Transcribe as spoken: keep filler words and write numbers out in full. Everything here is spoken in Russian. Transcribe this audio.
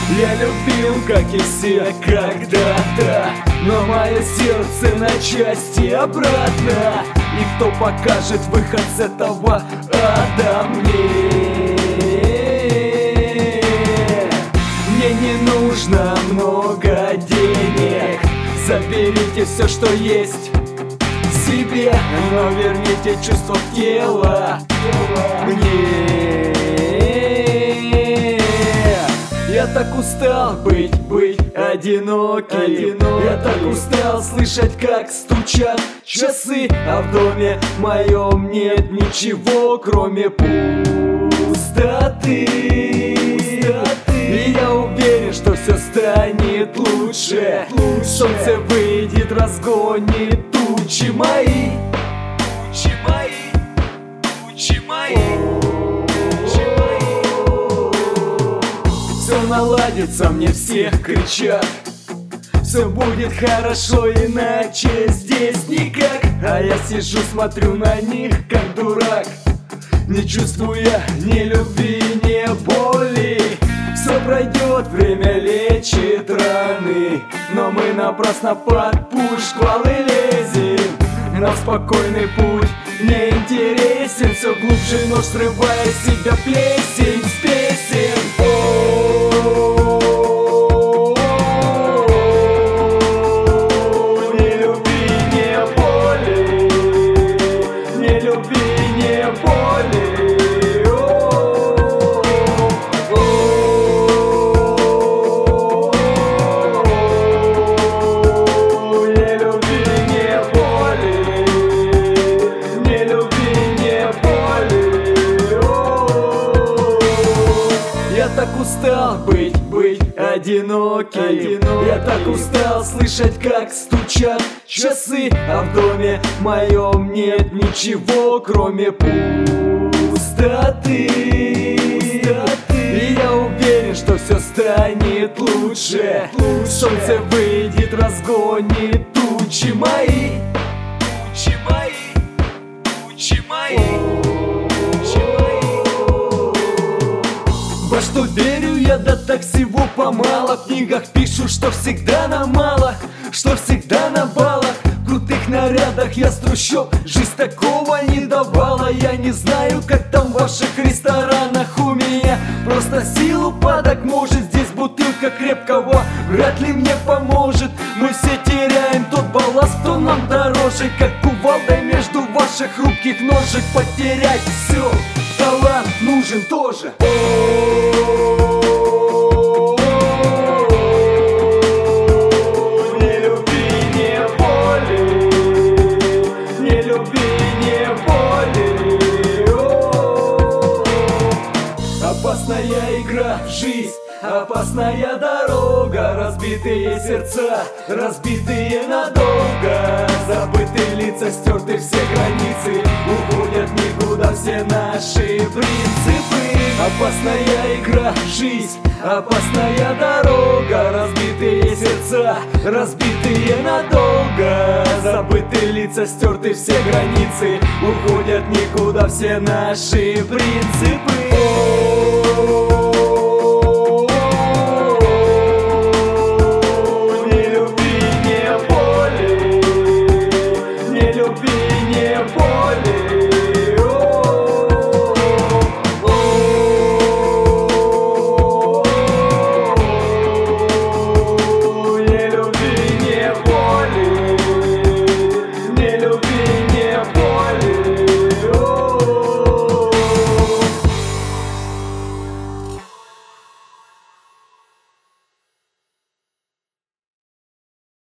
Я любил, как и все когда-то, но мое сердце на части обратно. И кто покажет выход с этого ада мне? Мне не нужно много денег, заберите все, что есть себе, но верните чувство в тело мне. Я так устал быть, быть одиноким, одиноким. Я так устал слышать, как стучат часы, а в доме моем нет ничего, кроме пустоты. И я уверен, что все станет лучше. Солнце выйдет, разгонит тучи мои. Тучи мои, тучи мои. Все наладится, мне всех кричат. Все будет хорошо, иначе здесь никак. А я сижу, смотрю на них, как дурак, не чувствуя ни любви, ни боли. Все пройдет, время лечит раны, но мы напрасно под пушквалы лезем. Нам спокойный путь не интересен, все глубже нож срывая с себя плесень с песен. Не любви, не боли, не любви, не боли. Я так устал быть, быть одиноким, одиноким. Я так устал слышать, как стучат часы, а в доме моем нет ничего, кроме пустоты. И я уверен, что все станет лучше. Солнце выйдет, разгонит тучи мои. Тучи мои, тучи мои. Во что верю я, да так всего помало. В книгах пишут, что всегда нам мало, что всегда на балах, в крутых нарядах я с трущоб. Жизнь такого не давала. Я не знаю, как там в ваших ресторанах, у меня просто сил упадок. Может, здесь бутылка крепкого вряд ли мне поможет. Мы все теряем тот балласт, кто нам дороже, как кувалдой между ваших хрупких ножек. Потерять все, талант нужен тоже. Не любви, не боли, не любви, не боли. Опасная игра в жизнь, опасная дорога, разбитые сердца, разбитые надолго. Забытые лица, стерты все границы, уходят никуда все наши принципы. Опасная игра в жизнь, опасная дорога, разбитые сердца, разбитые надолго. Забытые лица, стерты все границы, уходят никуда все наши принципы. Не любви, не боли, не любви, не боли.